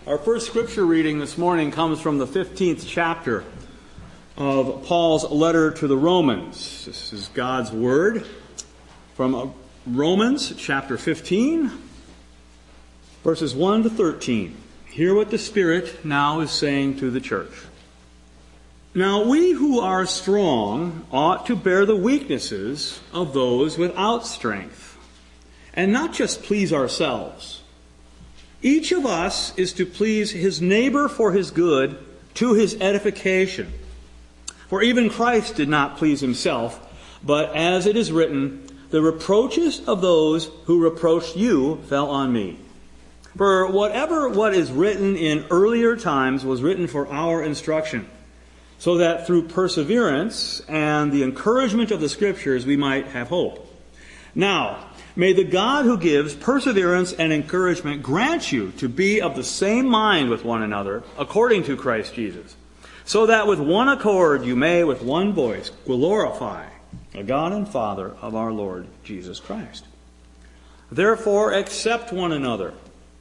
Our first scripture reading this morning comes from the 15th chapter of Paul's letter to the Romans. This is God's Word from Romans chapter 15, verses 1 to 13. Hear what the Spirit now is saying to the church. Now we who are strong ought to bear the weaknesses of those without strength, and not just please ourselves. Each of us is to please his neighbor for his good, to his edification. For even Christ did not please himself, but as it is written, the reproaches of those who reproached you fell on me. For whatever what is written in earlier times was written for our instruction, so that through perseverance and the encouragement of the Scriptures we might have hope. Now, may the God who gives perseverance and encouragement grant you to be of the same mind with one another, according to Christ Jesus, so that with one accord you may with one voice glorify the God and Father of our Lord Jesus Christ. Therefore accept one another,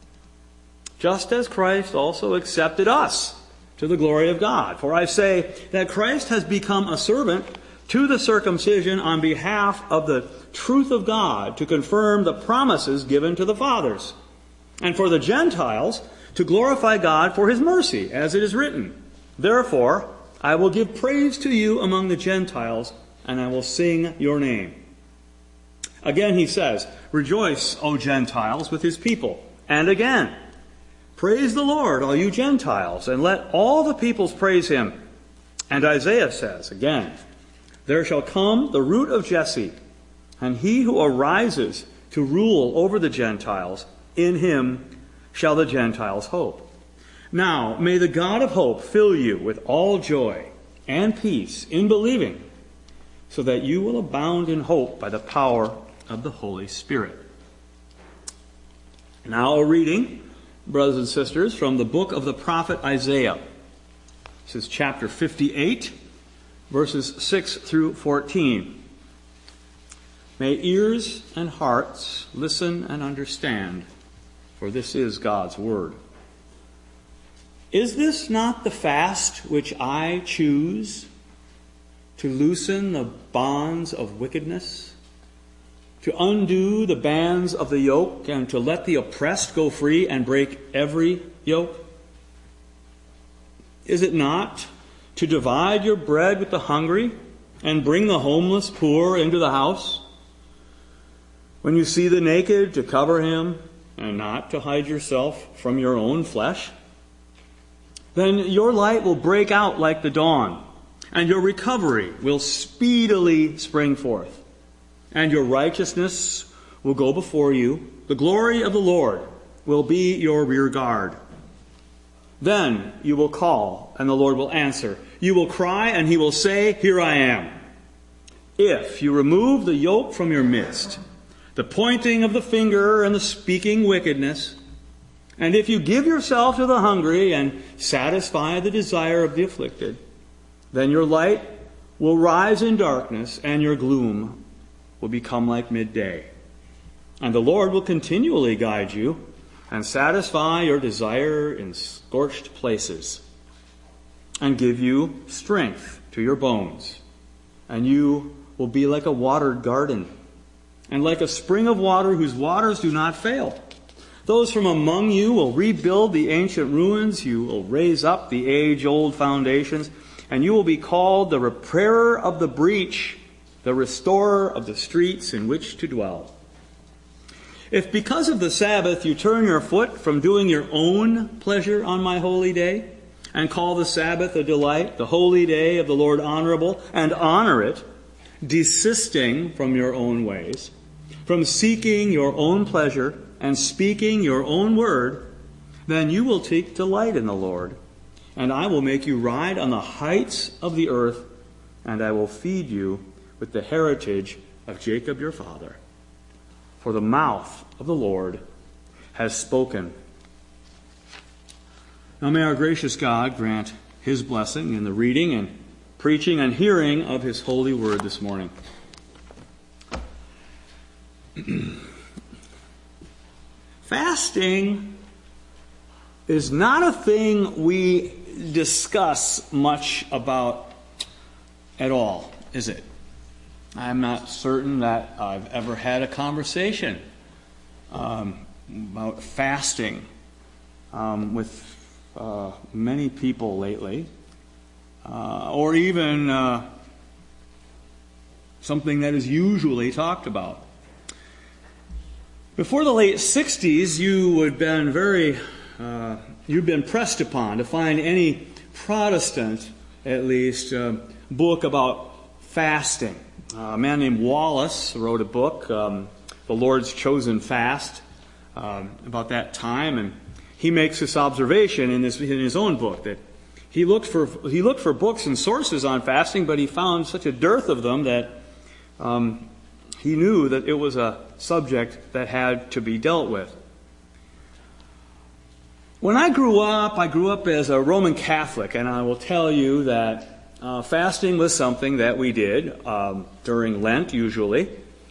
just as Christ also accepted us, to the glory of God. For I say that Christ has become a servant to the circumcision on behalf of the truth of God, to confirm the promises given to the fathers, and for the Gentiles to glorify God for his mercy, as it is written, therefore I will give praise to you among the Gentiles, and I will sing your name. Again he says, rejoice, O Gentiles, with his people. And again, praise the Lord, all you Gentiles, and let all the peoples praise him. And Isaiah says, again, there shall come the root of Jesse, and he who arises to rule over the Gentiles, in him shall the Gentiles hope. Now may the God of hope fill you with all joy and peace in believing, so that you will abound in hope by the power of the Holy Spirit. Now a reading, brothers and sisters, from the book of the prophet Isaiah. This is chapter 58, verses 6 through 14. May ears and hearts listen and understand, for this is God's word. Is this not the fast which I choose, to loosen the bonds of wickedness, to undo the bands of the yoke, and to let the oppressed go free and break every yoke? Is it not to divide your bread with the hungry and bring the homeless poor into the house? When you see the naked, to cover him and not to hide yourself from your own flesh? Then your light will break out like the dawn, and your recovery will speedily spring forth, and your righteousness will go before you. The glory of the Lord will be your rear guard. Then you will call, and the Lord will answer. You will cry, and he will say, here I am. If you remove the yoke from your midst, the pointing of the finger and the speaking wickedness, and if you give yourself to the hungry and satisfy the desire of the afflicted, then your light will rise in darkness, and your gloom will become like midday. And the Lord will continually guide you and satisfy your desire in scorched places, and give you strength to your bones. And you will be like a watered garden, and like a spring of water whose waters do not fail. Those from among you will rebuild the ancient ruins. You will raise up the age-old foundations, and you will be called the repairer of the breach, the restorer of the streets in which to dwell. If because of the Sabbath you turn your foot from doing your own pleasure on my holy day, and call the Sabbath a delight, the holy day of the Lord honorable, and honor it, desisting from your own ways, from seeking your own pleasure and speaking your own word, then you will take delight in the Lord, and I will make you ride on the heights of the earth, and I will feed you with the heritage of Jacob your father. For the mouth of the Lord has spoken. Now may our gracious God grant his blessing in the reading and preaching and hearing of his holy word this morning. Fasting is not a thing we discuss much about at all, is it? I'm not certain that I've ever had a conversation about fasting with many people lately, or even something that is usually talked about. Before the late 60s, you'd been pressed upon to find any Protestant, at least, book about fasting. A man named Wallace wrote a book, The Lord's Chosen Fast, about that time, and he makes this observation in his own book that he looked for books and sources on fasting, but he found such a dearth of them that he knew that it was a subject that had to be dealt with. When I grew up as a Roman Catholic, and I will tell you that fasting was something that we did during Lent, usually.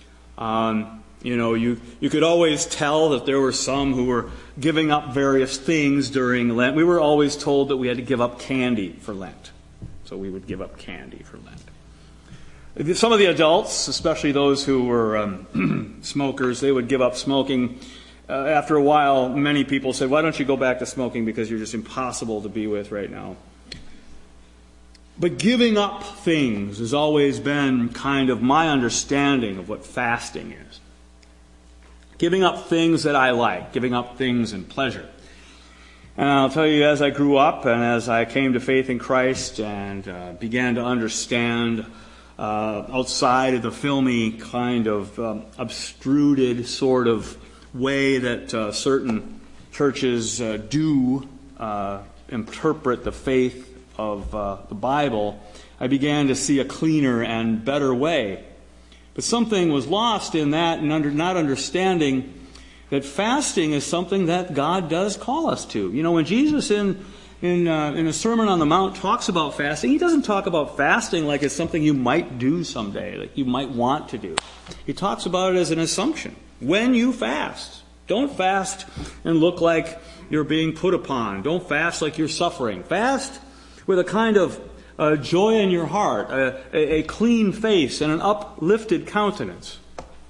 You could always tell that there were some who were giving up various things during Lent. We were always told that we had to give up candy for Lent. So we would give up candy for Lent. Some of the adults, especially those who were smokers, they would give up smoking. After a while, many people said, why don't you go back to smoking because you're just impossible to be with right now. But giving up things has always been kind of my understanding of what fasting is. Giving up things that I like, giving up things in pleasure. And I'll tell you, as I grew up and as I came to faith in Christ and began to understand outside of the filmy kind of obtruded sort of way that certain churches do interpret the faith of the Bible, I began to see a cleaner and better way. But something was lost in that, and not understanding that fasting is something that God does call us to. You know, when Jesus in a Sermon on the Mount talks about fasting, he doesn't talk about fasting like it's something you might do someday, like you might want to do. He talks about it as an assumption. When you fast, don't fast and look like you're being put upon. Don't fast like you're suffering. Fast with a kind of joy in your heart, a clean face, and an uplifted countenance.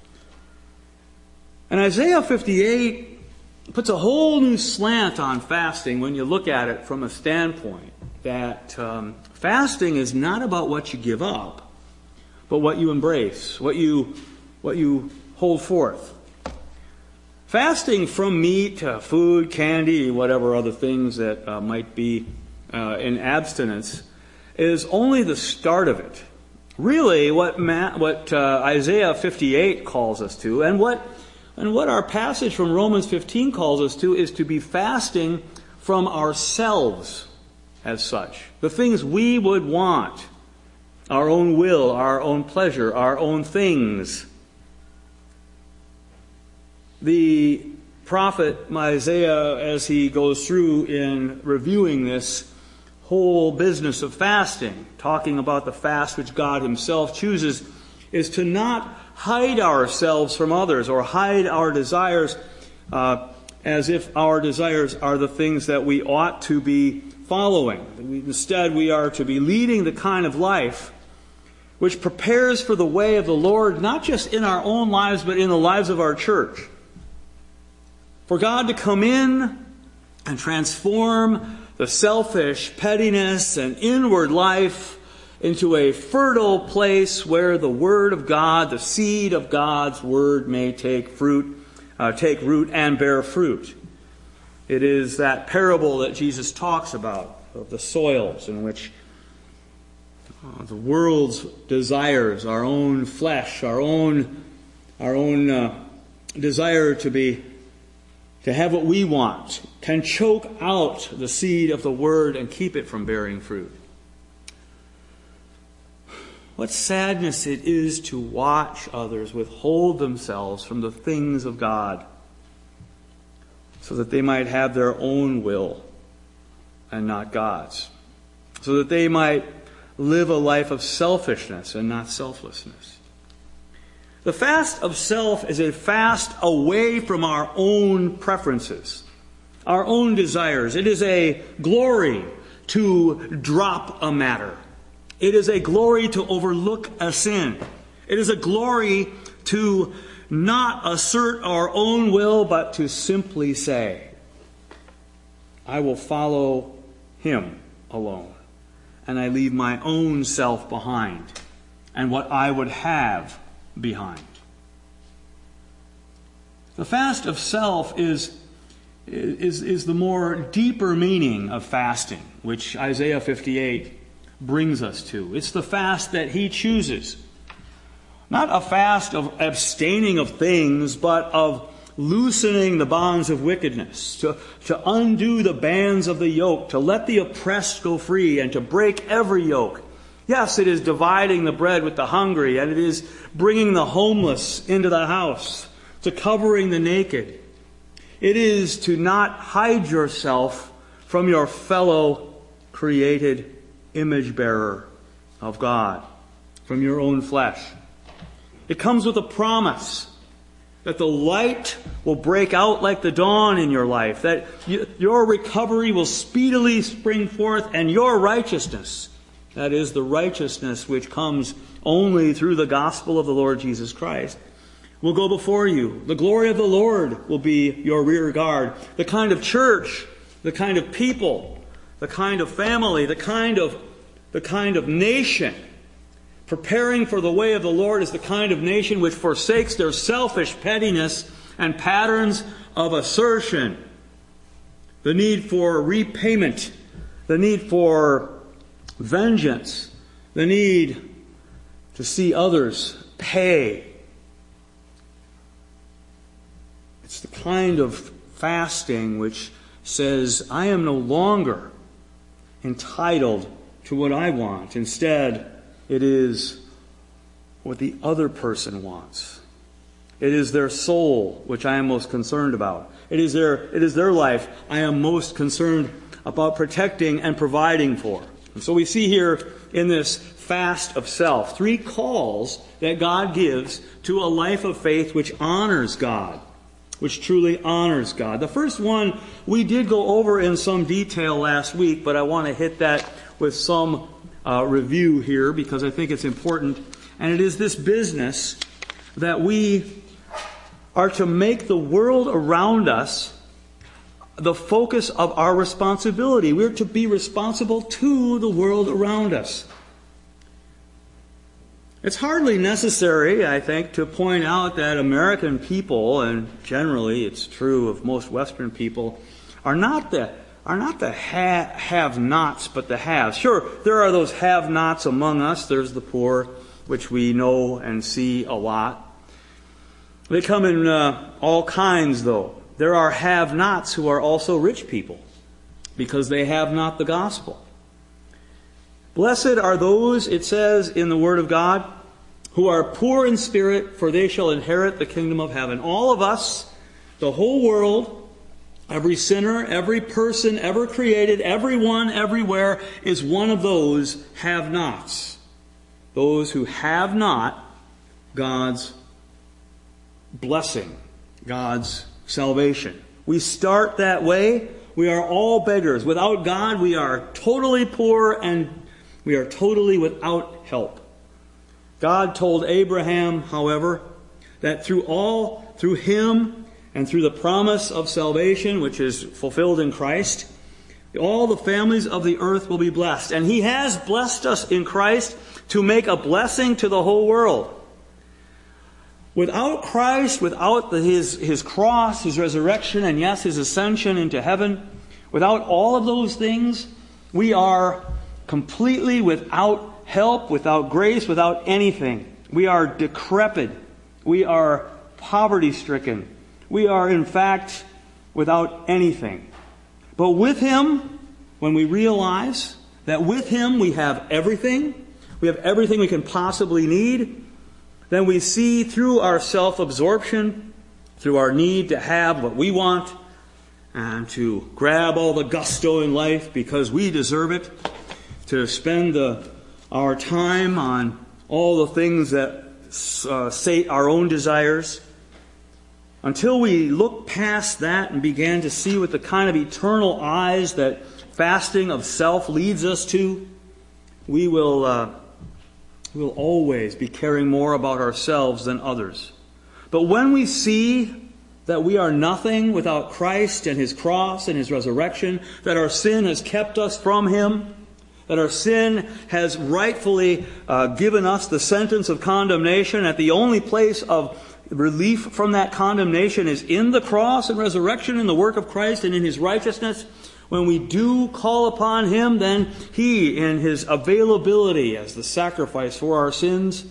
And Isaiah 58 puts a whole new slant on fasting when you look at it from a standpoint that fasting is not about what you give up, but what you embrace, what you hold forth. Fasting from meat, food, candy, whatever other things that might be in abstinence is only the start of it. Really, what Isaiah 58 calls us to, and what our passage from Romans 15 calls us to, is to be fasting from ourselves as such. The things we would want, our own will, our own pleasure, our own things. The prophet Isaiah, as he goes through in reviewing this whole business of fasting, talking about the fast which God himself chooses, is to not hide ourselves from others or hide our desires as if our desires are the things that we ought to be following. Instead, we are to be leading the kind of life which prepares for the way of the Lord, not just in our own lives, but in the lives of our church. For God to come in and transform the selfish pettiness and inward life into a fertile place where the Word of God, the seed of God's Word, may take root and bear fruit. It is that parable that Jesus talks about of the soils in which the world's desires, our own flesh, our own desire to have what we want, can choke out the seed of the Word and keep it from bearing fruit. What sadness it is to watch others withhold themselves from the things of God so that they might have their own will and not God's. So that they might live a life of selfishness and not selflessness. The fast of self is a fast away from our own preferences. our own desires. It is a glory to drop a matter. It is a glory to overlook a sin. It is a glory to not assert our own will, but to simply say, I will follow Him alone, and I leave my own self behind and what I would have behind. The fast of self is the more deeper meaning of fasting, which Isaiah 58 brings us to. It's the fast that He chooses. Not a fast of abstaining of things, but of loosening the bonds of wickedness, to undo the bands of the yoke, to let the oppressed go free, and to break every yoke. Yes, it is dividing the bread with the hungry, and it is bringing the homeless into the house, to covering the naked. It is to not hide yourself from your fellow created image bearer of God, from your own flesh. It comes with a promise that the light will break out like the dawn in your life, that your recovery will speedily spring forth, and your righteousness, that is the righteousness which comes only through the gospel of the Lord Jesus Christ, will go before you. The glory of the Lord will be your rear guard. The kind of church, the kind of people, the kind of family, the kind of nation preparing for the way of the Lord is the kind of nation which forsakes their selfish pettiness and patterns of assertion. The need for repayment, the need for vengeance, the need to see others pay. It's the kind of fasting which says, I am no longer entitled to what I want. Instead, it is what the other person wants. It is their soul which I am most concerned about. It is their life I am most concerned about protecting and providing for. And so we see here in this fast of self 3 calls that God gives to a life of faith which honors God, which truly honors God. The first one we did go over in some detail last week, but I want to hit that with some review here because I think it's important. And it is this business that we are to make the world around us the focus of our responsibility. We're to be responsible to the world around us. It's hardly necessary, I think, to point out that American people, and generally it's true of most Western people, are not the have-nots, but the haves. Sure, there are those have-nots among us. There's the poor, which we know and see a lot. They come in all kinds, though. There are have-nots who are also rich people because they have not the gospel. Blessed are those, it says in the Word of God, who are poor in spirit, for they shall inherit the kingdom of heaven. All of us, the whole world, every sinner, every person ever created, everyone, everywhere, is one of those have-nots. Those who have not God's blessing, God's salvation. We start that way. We are all beggars. Without God, we are totally poor and we are totally without help. God told Abraham, however, that through him and through the promise of salvation, which is fulfilled in Christ, all the families of the earth will be blessed. And He has blessed us in Christ to make a blessing to the whole world. Without Christ, without His cross, His resurrection, and yes, His ascension into heaven, without all of those things, we are completely without help, without grace, without anything. We are decrepit. We are poverty-stricken. We are, in fact, without anything. But with Him, when we realize that with Him we have everything we can possibly need, then we see through our self-absorption, through our need to have what we want, and to grab all the gusto in life because we deserve it, to spend our time on all the things that sate our own desires, until we look past that and begin to see with the kind of eternal eyes that fasting of self leads us to, we will always be caring more about ourselves than others. But when we see that we are nothing without Christ and His cross and His resurrection, that our sin has kept us from Him, that our sin has rightfully given us the sentence of condemnation, that the only place of relief from that condemnation is in the cross and resurrection, in the work of Christ and in His righteousness. When we do call upon Him, then He, in His availability as the sacrifice for our sins,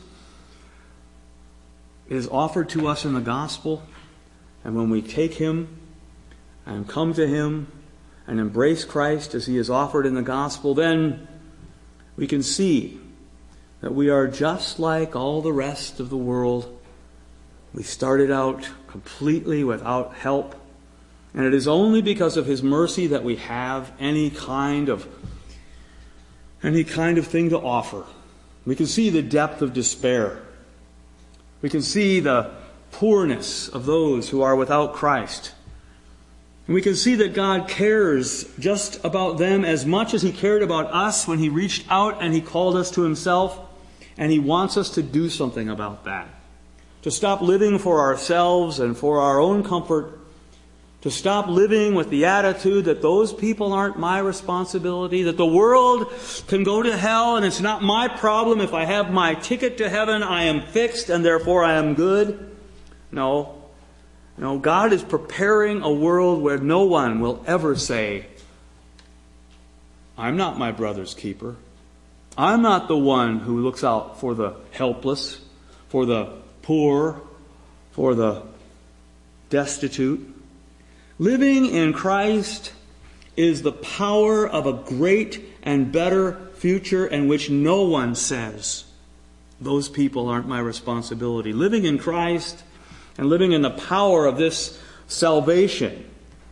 is offered to us in the gospel. And when we take Him and come to Him and embrace Christ as He is offered in the gospel, then we can see that we are just like all the rest of the world. We started out completely without help, and it is only because of His mercy that we have any kind of thing to offer. We can see the depth of despair. We can see the poorness of those who are without Christ. And we can see that God cares just about them as much as He cared about us when He reached out and He called us to Himself, and He wants us to do something about that. To stop living for ourselves and for our own comfort. To stop living with the attitude that those people aren't my responsibility, that the world can go to hell and it's not my problem. If I have my ticket to heaven, I am fixed and therefore I am good. No, God is preparing a world where no one will ever say, I'm not my brother's keeper. I'm not the one who looks out for the helpless, for the poor, for the destitute. Living in Christ is the power of a great and better future in which no one says, those people aren't my responsibility. Living in Christ and living in the power of this salvation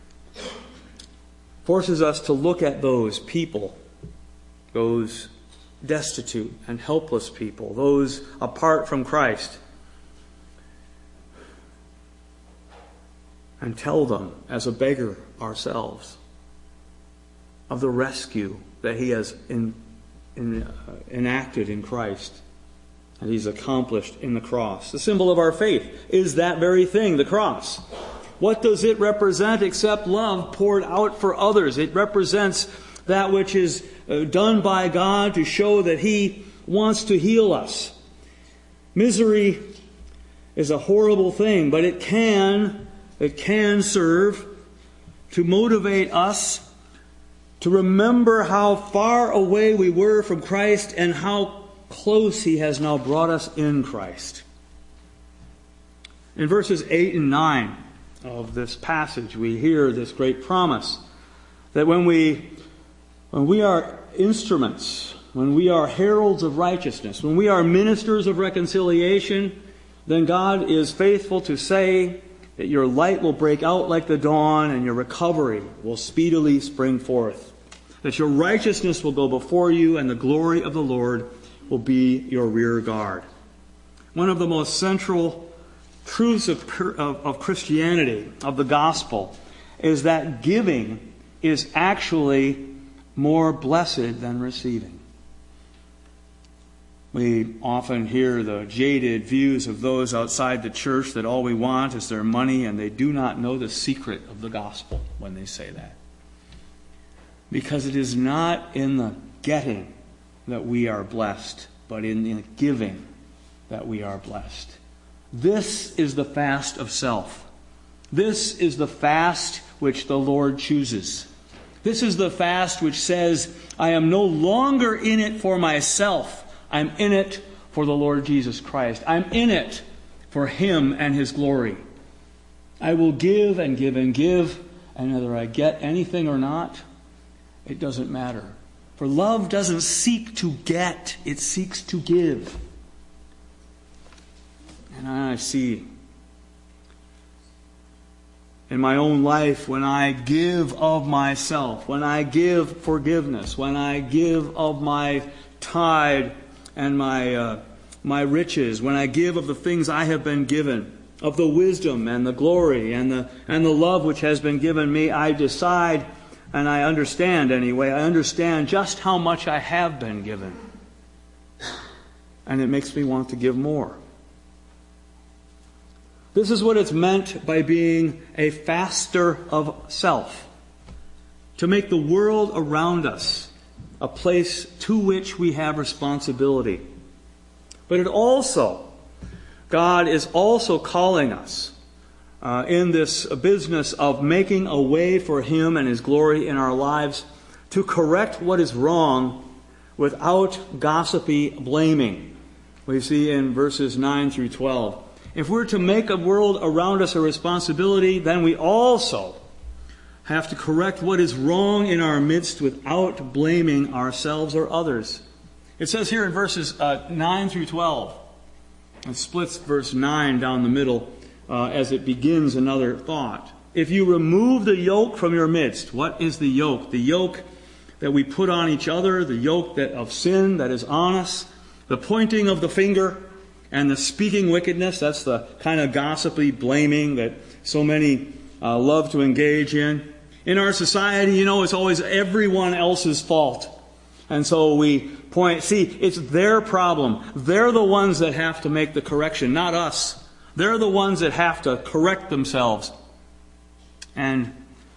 forces us to look at those people, those destitute and helpless people, those apart from Christ, and tell them, as a beggar ourselves, of the rescue that He has enacted in Christ and He's accomplished in the cross. The symbol of our faith is that very thing, the cross. What does it represent except love poured out for others? It represents that which is done by God to show that He wants to heal us. Misery is a horrible thing, but it can serve to motivate us to remember how far away we were from Christ and how close He has now brought us in Christ. In verses 8 and 9 of this passage, we hear this great promise that when we are instruments, when we are heralds of righteousness, when we are ministers of reconciliation, then God is faithful to say that your light will break out like the dawn and your recovery will speedily spring forth. That your righteousness will go before you and the glory of the Lord will be your rear guard. One of the most central truths of Christianity, of the gospel, is that giving is actually more blessed than receiving. We often hear the jaded views of those outside the church that all we want is their money, and they do not know the secret of the gospel when they say that. Because it is not in the getting that we are blessed, but in the giving that we are blessed. This is the fast of self. This is the fast which the Lord chooses. This is the fast which says, I am no longer in it for myself. I'm in it for the Lord Jesus Christ. I'm in it for Him and His glory. I will give and give and give, and whether I get anything or not, it doesn't matter. For love doesn't seek to get, it seeks to give. And I see in my own life, when I give of myself, when I give forgiveness, when I give of my tithe and my riches, when I give of the things I have been given, of the wisdom and the glory and the love which has been given me, I decide, and I understand anyway, I understand just how much I have been given. And it makes me want to give more. This is what it's meant by being a faster of self. To make the world around us a place to which we have responsibility. But God is also calling us in this business of making a way for Him and His glory in our lives to correct what is wrong without gossipy blaming. We see in verses 9 through 12. If we're to make a world around us a responsibility, then we also have to correct what is wrong in our midst without blaming ourselves or others. It says here in verses 9 through 12, it splits verse 9 down the middle as it begins another thought. If you remove the yoke from your midst, what is the yoke? The yoke that we put on each other, the yoke of sin that is on us, the pointing of the finger, and the speaking wickedness, that's the kind of gossipy blaming that so many love to engage in. In our society, it's always everyone else's fault. And so we it's their problem. They're the ones that have to make the correction, not us. They're the ones that have to correct themselves. And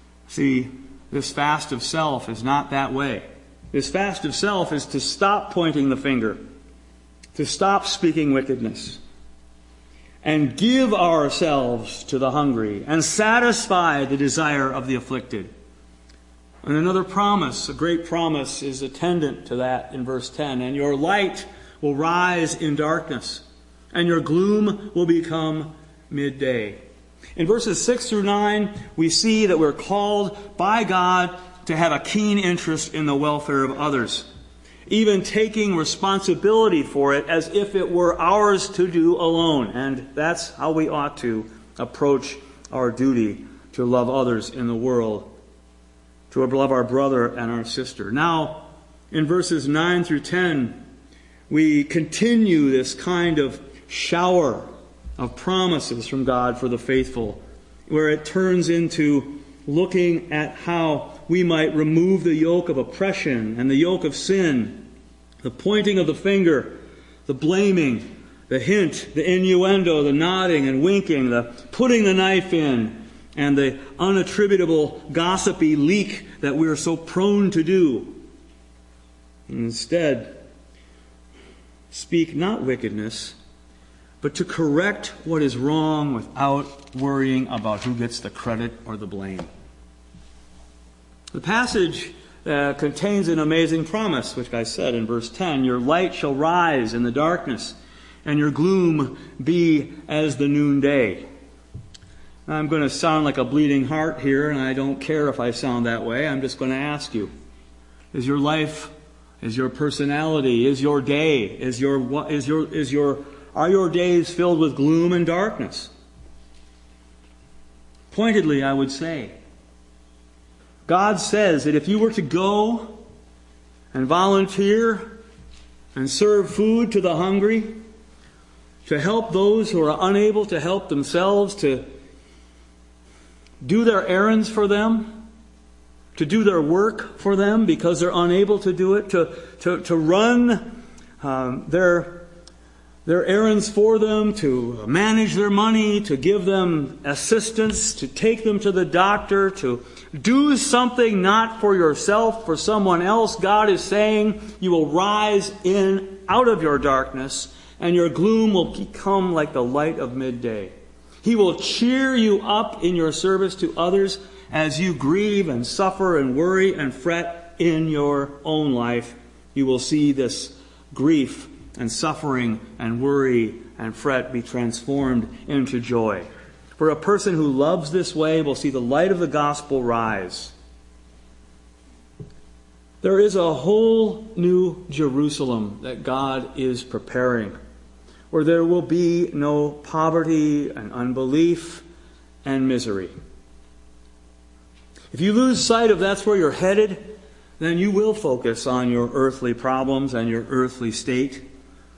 this fast of self is not that way. This fast of self is to stop pointing the finger, to stop speaking wickedness, and give ourselves to the hungry, and satisfy the desire of the afflicted. And another promise, a great promise, is attendant to that in verse 10. And your light will rise in darkness, and your gloom will become midday. In verses 6 through 9, we see that we're called by God to have a keen interest in the welfare of others, even taking responsibility for it as if it were ours to do alone. And that's how we ought to approach our duty to love others in the world, to love our brother and our sister. Now, in verses 9 through 10, we continue this kind of shower of promises from God for the faithful, where it turns into looking at how we might remove the yoke of oppression and the yoke of sin, the pointing of the finger, the blaming, the hint, the innuendo, the nodding and winking, the putting the knife in, and the unattributable gossipy leak that we are so prone to do. Instead, speak not wickedness, but to correct what is wrong without worrying about who gets the credit or the blame. The passage contains an amazing promise, which I said in verse 10, your light shall rise in the darkness, and your gloom be as the noonday. I'm going to sound like a bleeding heart here, and I don't care if I sound that way. I'm just going to ask you, is your life, is your personality, is your day, are your days filled with gloom and darkness? Pointedly, I would say, God says that if you were to go and volunteer and serve food to the hungry, to help those who are unable to help themselves, to do their errands for them, to do their work for them because they're unable to do it, to run their errands for them, to manage their money, to give them assistance, to take them to the doctor, to do something not for yourself, for someone else. God is saying you will rise out of your darkness, and your gloom will become like the light of midday. He will cheer you up in your service to others as you grieve and suffer and worry and fret in your own life. You will see this grief and suffering and worry and fret be transformed into joy. For a person who loves this way will see the light of the gospel rise. There is a whole new Jerusalem that God is preparing, where there will be no poverty and unbelief and misery. If you lose sight of that's where you're headed, then you will focus on your earthly problems and your earthly state.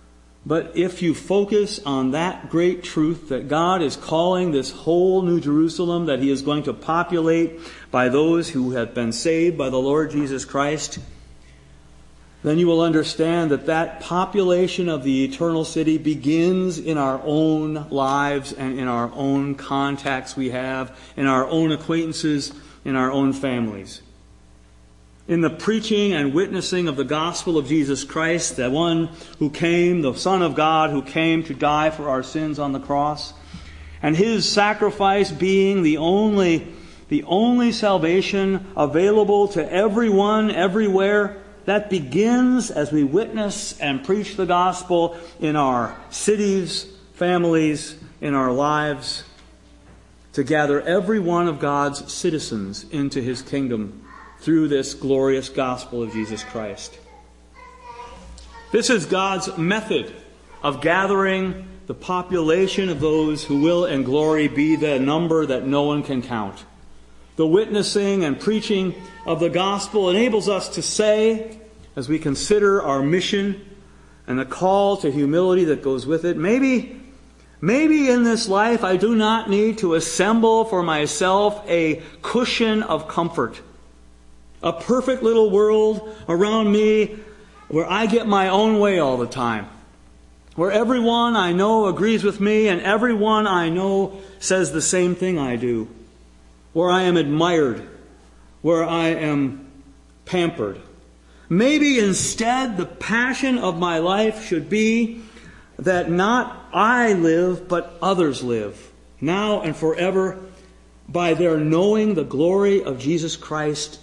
But if you focus on that great truth that God is calling this whole New Jerusalem, that He is going to populate by those who have been saved by the Lord Jesus Christ, then you will understand that that population of the eternal city begins in our own lives and in our own contacts we have, in our own acquaintances, in our own families. In the preaching and witnessing of the gospel of Jesus Christ, the one who came, the Son of God, who came to die for our sins on the cross, and His sacrifice being the only salvation available to everyone, everywhere, that begins as we witness and preach the gospel in our cities, families, in our lives, to gather every one of God's citizens into His kingdom through this glorious gospel of Jesus Christ. This is God's method of gathering the population of those who will in glory be the number that no one can count. The witnessing and preaching of the gospel enables us to say, as we consider our mission and the call to humility that goes with it, maybe in this life I do not need to assemble for myself a cushion of comfort, a perfect little world around me where I get my own way all the time, where everyone I know agrees with me and everyone I know says the same thing I do, where I am admired, where I am pampered. Maybe instead the passion of my life should be that not I live, but others live, now and forever, by their knowing the glory of Jesus Christ,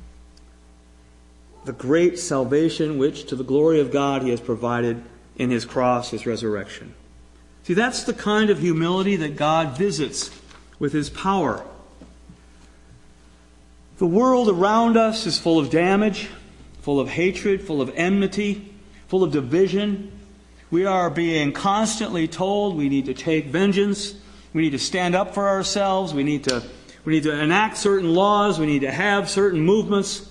the great salvation which to the glory of God He has provided in His cross, His resurrection. See, that's the kind of humility that God visits with His power. The world around us is full of damage, full of hatred, full of enmity, full of division. We are being constantly told we need to take vengeance, we need to stand up for ourselves, we need to enact certain laws, we need to have certain movements.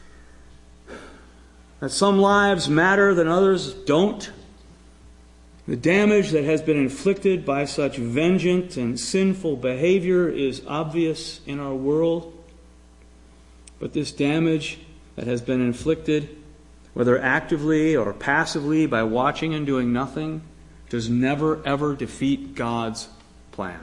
That some lives matter than others don't. The damage that has been inflicted by such vengeance and sinful behavior is obvious in our world. But this damage that has been inflicted, whether actively or passively by watching and doing nothing, does never ever defeat God's plan.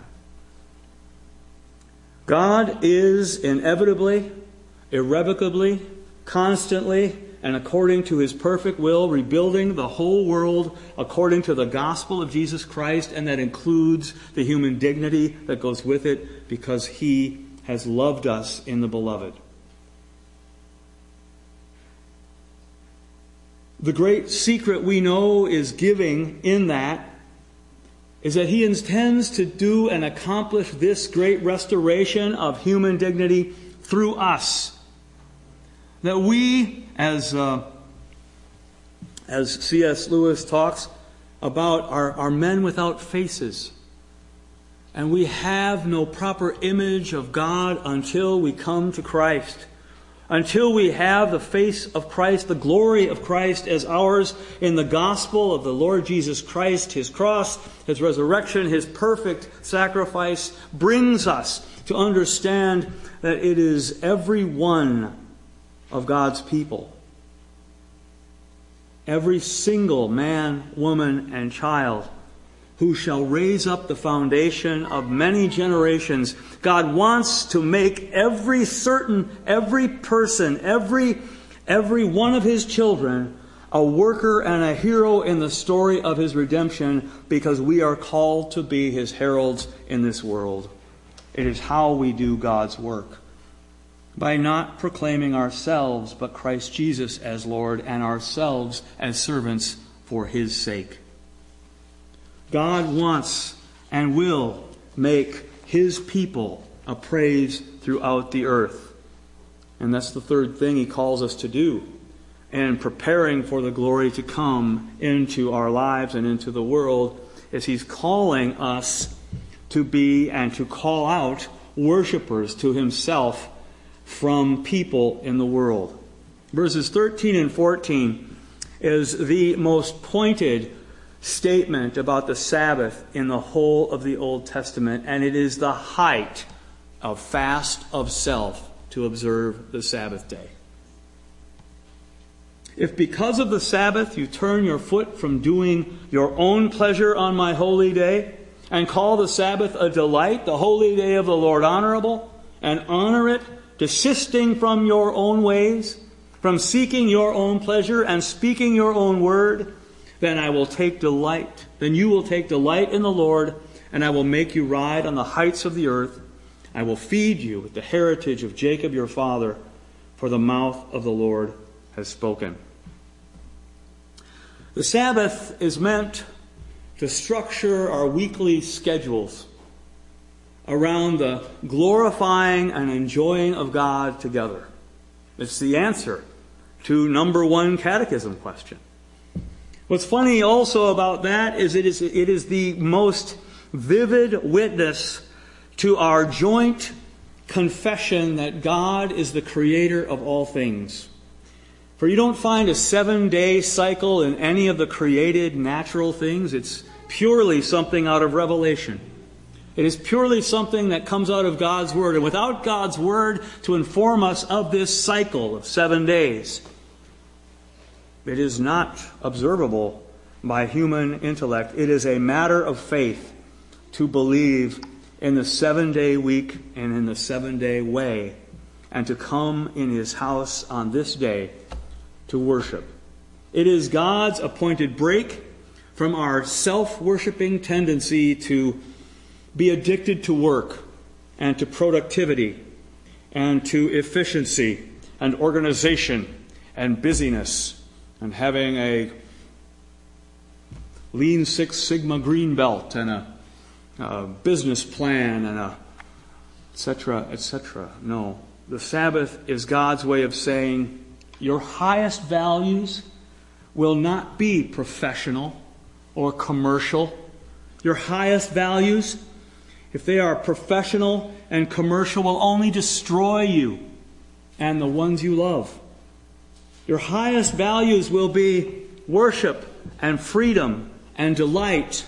God is inevitably, irrevocably, constantly, and according to His perfect will, rebuilding the whole world according to the gospel of Jesus Christ, and that includes the human dignity that goes with it, because He has loved us in the beloved. The great secret we know is giving in that is that He intends to do and accomplish this great restoration of human dignity through us. That we, as C.S. Lewis talks about, are men without faces. And we have no proper image of God until we come to Christ. Until we have the face of Christ, the glory of Christ as ours in the gospel of the Lord Jesus Christ. His cross, His resurrection, His perfect sacrifice brings us to understand that it is every one of God's people, every single man, woman, and child, who shall raise up the foundation of many generations. God wants to make every person, every one of His children a worker and a hero in the story of His redemption, because we are called to be His heralds in this world. It is how we do God's work. By not proclaiming ourselves, but Christ Jesus as Lord, and ourselves as servants for His sake. God wants and will make His people a praise throughout the earth. And that's the third thing He calls us to do in preparing for the glory to come into our lives and into the world, is He's calling us to be and to call out worshipers to Himself from people in the world. Verses 13 and 14 is the most pointed statement about the Sabbath in the whole of the Old Testament, and it is the height of fast of self to observe the Sabbath day. If because of the Sabbath you turn your foot from doing your own pleasure on my holy day, and call the Sabbath a delight, the holy day of the Lord honorable, and honor it, desisting from your own ways, from seeking your own pleasure and speaking your own word, then you will take delight in the Lord, and I will make you ride on the heights of the earth. I will feed you with the heritage of Jacob your father, for the mouth of the Lord has spoken. The Sabbath is meant to structure our weekly schedules around the glorifying and enjoying of God together. It's the answer to number 1 catechism question. What's funny also about that is it is the most vivid witness to our joint confession that God is the creator of all things. For you don't find a 7-day cycle in any of the created natural things. It's purely something out of Revelation. It is purely something that comes out of God's Word. And without God's Word to inform us of this cycle of 7 days, it is not observable by human intellect. It is a matter of faith to believe in the 7-day week and in the 7-day way, and to come in His house on this day to worship. It is God's appointed break from our self-worshiping tendency to be addicted to work and to productivity and to efficiency and organization and busyness and having a Lean Six Sigma green belt and a business plan and a etc., etc. No. The Sabbath is God's way of saying your highest values will not be professional or commercial. Your highest values, if they are professional and commercial, will only destroy you and the ones you love. Your highest values will be worship and freedom and delight.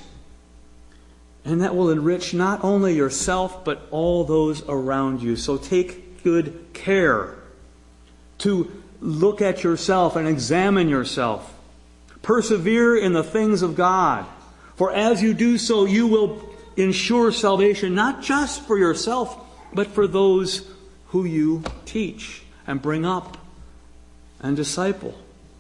And that will enrich not only yourself, but all those around you. So take good care to look at yourself and examine yourself. Persevere in the things of God. For as you do so, you will ensure salvation, not just for yourself, but for those who you teach and bring up and disciple.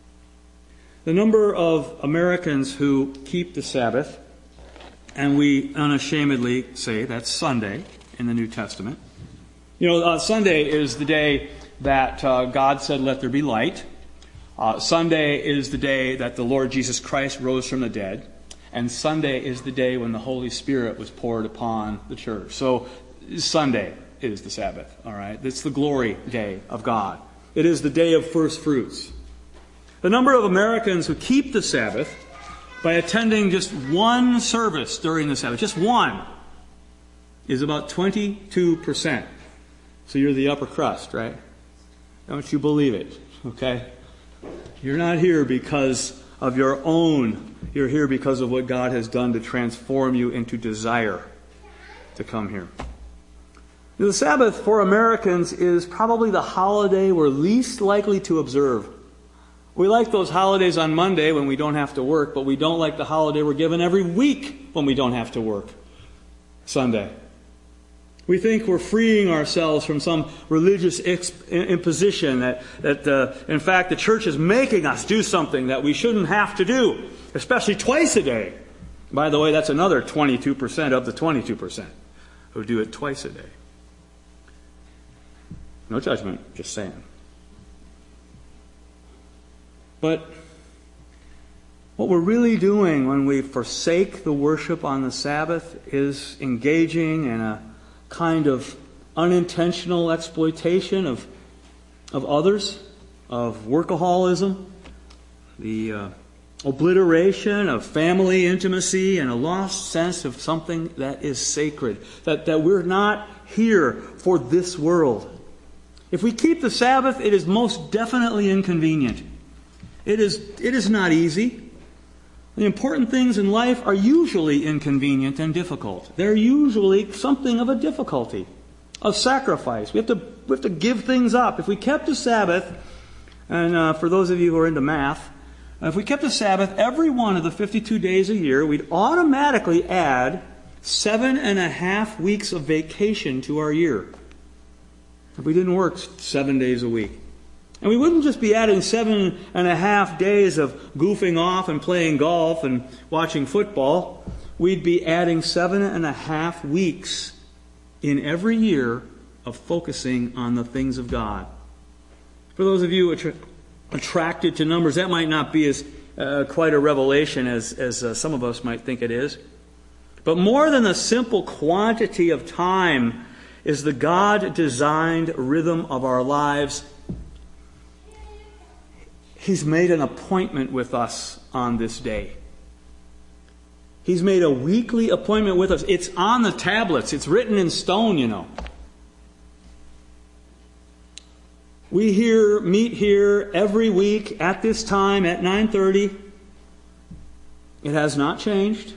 The number of Americans who keep the Sabbath, and we unashamedly say that's Sunday in the New Testament. Sunday is the day that God said, let there be light. Sunday is the day that the Lord Jesus Christ rose from the dead. And Sunday is the day when the Holy Spirit was poured upon the church. So Sunday is the Sabbath, all right? It's the glory day of God. It is the day of first fruits. The number of Americans who keep the Sabbath by attending just one service during the Sabbath, just one, is about 22%. So you're the upper crust, right? Don't you believe it, okay? You're not here because of your own. You're here because of what God has done to transform you into desire to come here. The Sabbath for Americans is probably the holiday we're least likely to observe. We like those holidays on Monday when we don't have to work, but we don't like the holiday we're given every week when we don't have to work, Sunday. We think we're freeing ourselves from some religious imposition that in fact, the church is making us do something that we shouldn't have to do, especially twice a day. By the way, that's another 22% of the 22% who do it twice a day. No judgment, just saying. But what we're really doing when we forsake the worship on the Sabbath is engaging in a kind of unintentional exploitation of others, of workaholism, the obliteration of family intimacy, and a lost sense of something that is sacred, that we're not here for this world. If we keep the Sabbath, it is most definitely inconvenient. It is not easy. The important things in life are usually inconvenient and difficult. They're usually something of a difficulty, of sacrifice. We have to give things up. If we kept the Sabbath, and for those of you who are into math, if we kept the Sabbath every one of the 52 days a year, we'd automatically add 7.5 weeks of vacation to our year. If we didn't work 7 days a week. And we wouldn't just be adding 7.5 days of goofing off and playing golf and watching football. We'd be adding 7.5 weeks in every year of focusing on the things of God. For those of you attracted to numbers, that might not be as quite a revelation as some of us might think it is. But more than the simple quantity of time is the God-designed rhythm of our lives. He's made an appointment with us on this day. He's made a weekly appointment with us. It's on the tablets. It's written in stone, you know. We meet here every week at this time at 9:30. It has not changed.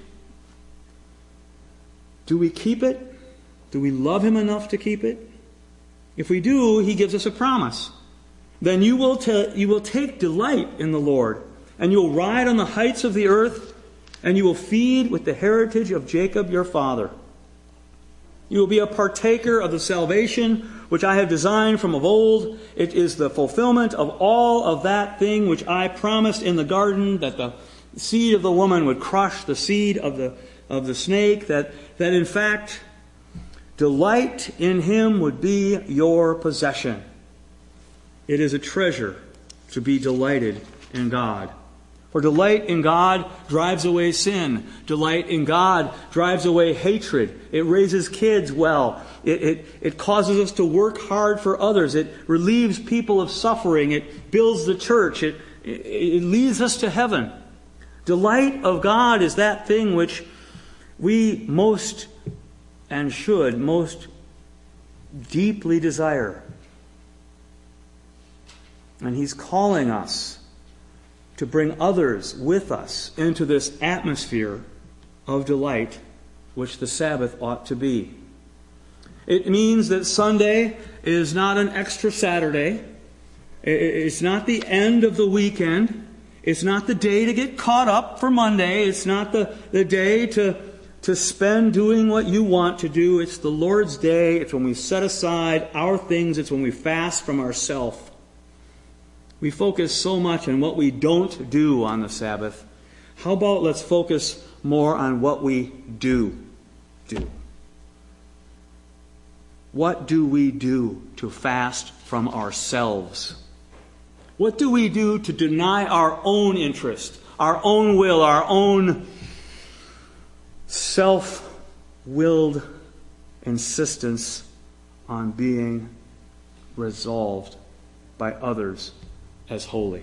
Do we keep it? Do we love Him enough to keep it? If we do, He gives us a promise. Then you will take delight in the Lord, and you will ride on the heights of the earth, and you will feed with the heritage of Jacob your father. You will be a partaker of the salvation which I have designed from of old. It is the fulfillment of all of that thing which I promised in the garden, that the seed of the woman would crush the seed of the snake, that in fact delight in Him would be your possession. It is a treasure to be delighted in God. For delight in God drives away sin. Delight in God drives away hatred. It raises kids well. It causes us to work hard for others. It relieves people of suffering. It builds the church. It leads us to heaven. Delight of God is that thing which we most and should most deeply desire. And He's calling us to bring others with us into this atmosphere of delight which the Sabbath ought to be. It means that Sunday is not an extra Saturday. It's not the end of the weekend. It's not the day to get caught up for Monday. It's not the day to spend doing what you want to do. It's the Lord's day. It's when we set aside our things. It's when we fast from ourselves. We focus so much on what we don't do on the Sabbath. How about let's focus more on what we do do? What do we do to fast from ourselves? What do we do to deny our own interest, our own will, our own self-willed insistence on being resolved by others as holy?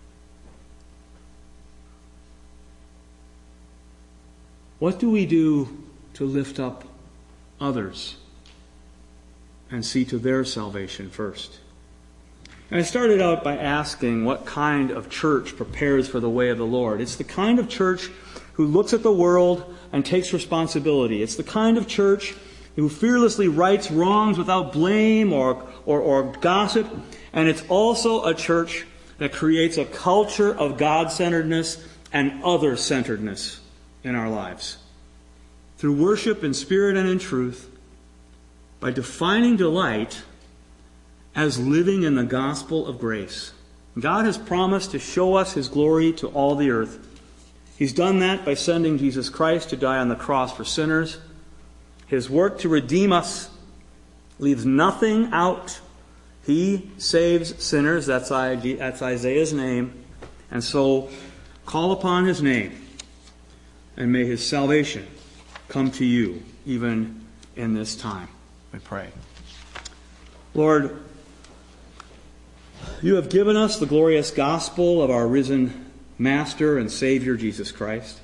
What do we do to lift up others and see to their salvation first? And I started out by asking what kind of church prepares for the way of the Lord. It's the kind of church who looks at the world and takes responsibility. It's the kind of church who fearlessly rights wrongs without blame or gossip. And it's also a church that creates a culture of God-centeredness and other-centeredness in our lives. Through worship in spirit and in truth, by defining delight as living in the gospel of grace. God has promised to show us His glory to all the earth. He's done that by sending Jesus Christ to die on the cross for sinners. His work to redeem us leaves nothing out. He saves sinners. That's Isaiah's name. And so call upon His name, and may His salvation come to you even in this time. We pray. Lord, You have given us the glorious gospel of our risen Master and Savior, Jesus Christ.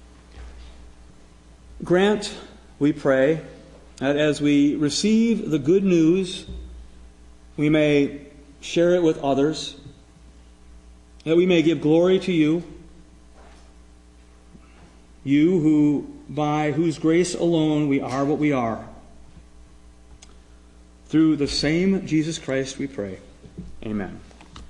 Grant, we pray, that as we receive the good news, we may share it with others, that we may give glory to You, you who, by whose grace alone we are what we are. Through the same Jesus Christ we pray. Amen.